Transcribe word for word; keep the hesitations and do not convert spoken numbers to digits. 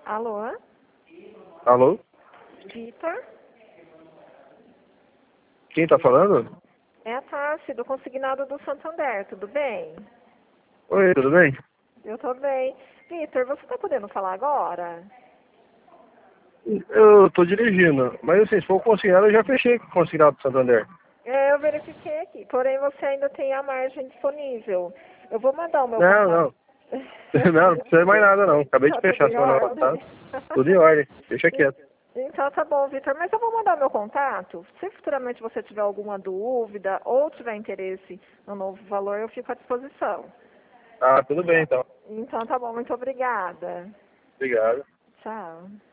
Alô? Alô? Vitor? Quem tá falando? É a Tassi, do Consignado do Santander, tudo bem? Oi, tudo bem? Eu tô bem. Vitor, você tá podendo falar agora? Eu tô dirigindo, mas assim, se for consignado, eu já fechei com o consignado do Santander. É, eu verifiquei aqui, porém você ainda tem a margem disponível. Eu vou mandar o meu Não, contato. não. Não, não precisa mais nada não. Acabei de Tá tudo fechar em semana ordem? passada. Tudo em ordem. Deixa quieto. Então tá bom, Vitor, mas eu vou mandar meu contato. Se futuramente você tiver alguma dúvida ou tiver interesse no novo valor, eu fico à disposição. Ah, tudo bem então. Então tá bom, muito obrigada. Obrigado. Tchau.